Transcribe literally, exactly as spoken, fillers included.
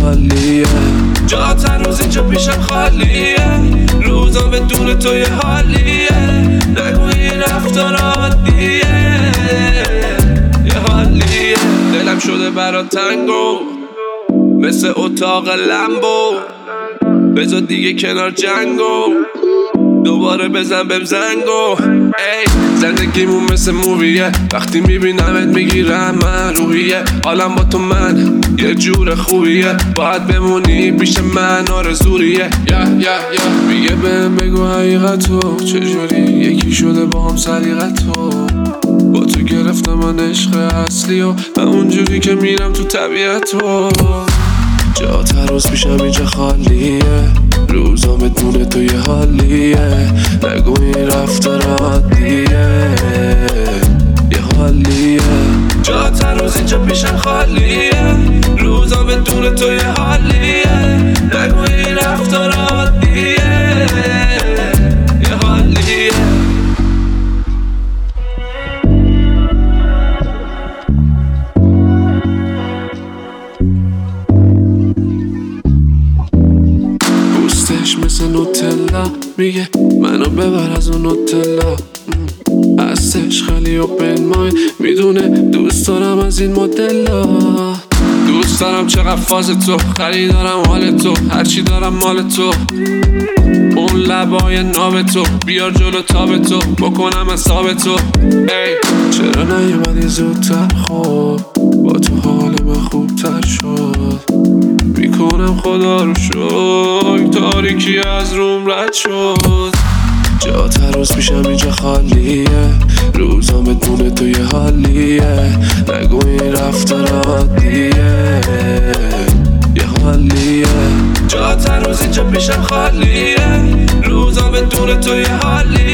حالیه، جات هنوز اینجا پیشم خالیه، روزا بدون تو یه حالیه، نگو این رفتار عادیه، یه حالیه. دلم شده برا تنگو مثل اتاق لمبو، بذار دیگه کنار جنگو، دوباره بزن بهم زنگو. ای زندگیمون مثل موویه، وقتی میبینمت میگیرم من روحیه، حالم با تو من یه جور خوبیه، باید بمونی پیش من آرزوریه. یا یا یا میگه بهم بگو حقیقتو، چجوری یکی شده با هم سلیقتو، با تو گرفتم من عشق اصلی و همونجوری که میرم تو طبیعتو، جات هر روز پیشم اینجا خالیه، روزا بدون تو یه حالیه، نگو این رفتار عادیه، یه حالیه، جات هر روز اینجا پیشم خالیه، روزا بدون تو یه حالیه، نگو این رفتار عادیه، یه حالیه. مثل نوتلا میگه منو ببر از اون نوتلا، هستش خیلی اوپن مایند، میدونه دوست دارم از این مدلا، دوست دارم چقدر فاز تو، خریدارم حال تو، هرچی دارم مال تو، اون لبای ناب تو، بیار جلو تاب تو، بکنم حساب تو. ای چرا نیومدی زودتر، خب با تو حال من خوبتر شد، میکنم خدا رو شکر تاریکی از روم رد شد، جات هر روز پیشم اینجا خالیه، روزا بدون تو یه حالیه، نگو این رفتار عادیه، یه حالیه، جات هر روز اینجا پیشم خالیه، روزا بدون تو یه حالیه.